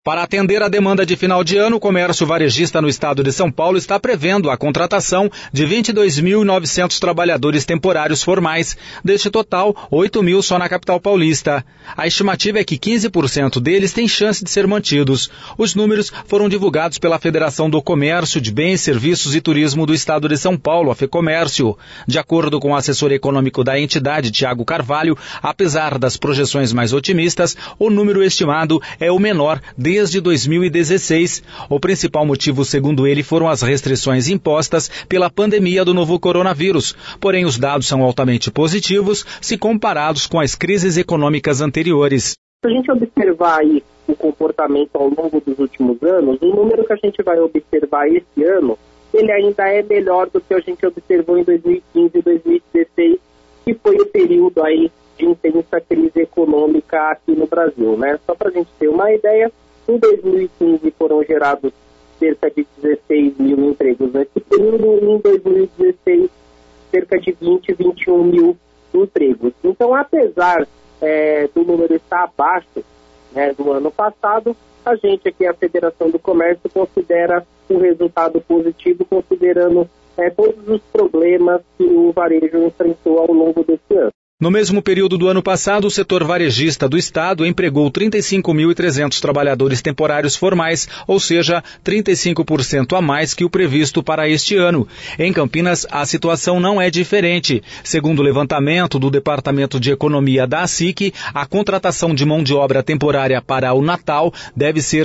Para atender a demanda de final de ano, o comércio varejista no estado de São Paulo está prevendo a contratação de 22.900 trabalhadores temporários formais. Deste total, 8.000 só na capital paulista. A estimativa é que 15% deles têm chance de ser mantidos. Os números foram divulgados pela Federação do Comércio de Bens, Serviços e Turismo do estado de São Paulo, a FEComércio. De acordo com o assessor econômico da entidade, Tiago Carvalho, apesar das projeções mais otimistas, o número estimado é o menor desde 2016. O principal motivo, segundo ele, foram as restrições impostas pela pandemia do novo coronavírus. Porém, os dados são altamente positivos se comparados com as crises econômicas anteriores. Se a gente observar aí o comportamento ao longo dos últimos anos, o número que a gente vai observar esse ano, ele ainda é melhor do que a gente observou em 2015 e 2016, que foi o período aí de intensa crise econômica aqui no Brasil, né? Só para a gente ter uma ideia, em 2015 foram gerados cerca de 16 mil empregos nesse período, e em 2016 cerca de 21 mil empregos. Então, apesar do número estar abaixo, né, do ano passado, a gente aqui, a Federação do Comércio, considera um resultado positivo, considerando todos os problemas que o varejo enfrentou ao longo desse ano. No mesmo período do ano passado, o setor varejista do estado empregou 35.300 trabalhadores temporários formais, ou seja, 35% a mais que o previsto para este ano. Em Campinas, a situação não é diferente. Segundo o levantamento do Departamento de Economia da ASIC, a contratação de mão de obra temporária para o Natal deve ser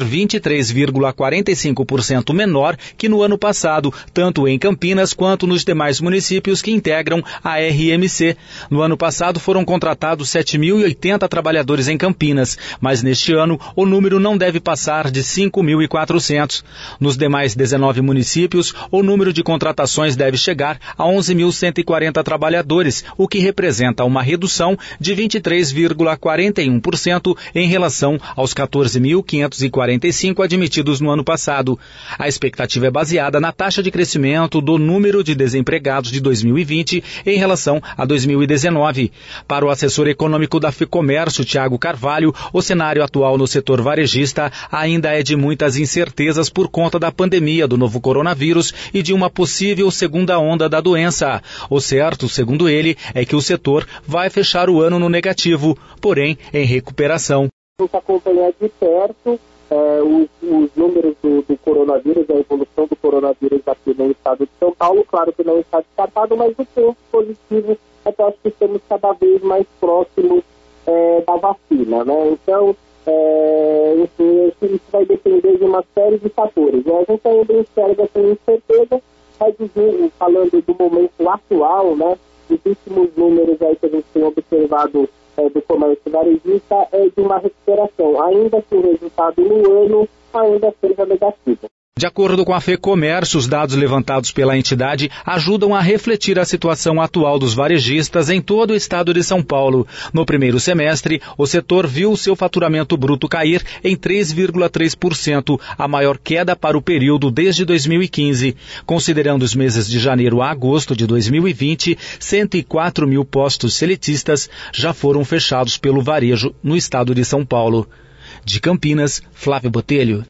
23,45% menor que no ano passado, tanto em Campinas quanto nos demais municípios que integram a RMC. No ano passado, foram contratados 7.080 trabalhadores em Campinas, mas neste ano o número não deve passar de 5.400. Nos demais 19 municípios, o número de contratações deve chegar a 11.140 trabalhadores, o que representa uma redução de 23,41% em relação aos 14.545 admitidos no ano passado. A expectativa é baseada na taxa de crescimento do número de desempregados de 2020 em relação a 2019. Para o assessor econômico da FEComércio, Tiago Carvalho, o cenário atual no setor varejista ainda é de muitas incertezas por conta da pandemia do novo coronavírus e de uma possível segunda onda da doença. O certo, segundo ele, é que o setor vai fechar o ano no negativo, porém em recuperação. Vamos acompanhar de perto os números do coronavírus, a evolução do coronavírus aqui no estado de São Paulo. Claro que não está descartado, mas o ponto positivo é que eu acho que estamos cada vez mais próximos da vacina, né? Então, isso vai depender de uma série de fatores. A gente ainda enxerga com incerteza, mas falando do momento atual, né? Os últimos números aí que a gente tem observado do comércio varejista é de uma recuperação, ainda que o resultado no ano ainda seja negativo. De acordo com a FEComércio, os dados levantados pela entidade ajudam a refletir a situação atual dos varejistas em todo o estado de São Paulo. No primeiro semestre, o setor viu seu faturamento bruto cair em 3,3%, a maior queda para o período desde 2015. Considerando os meses de janeiro a agosto de 2020, 104 mil postos seletistas já foram fechados pelo varejo no estado de São Paulo. De Campinas, Flávio Botelho.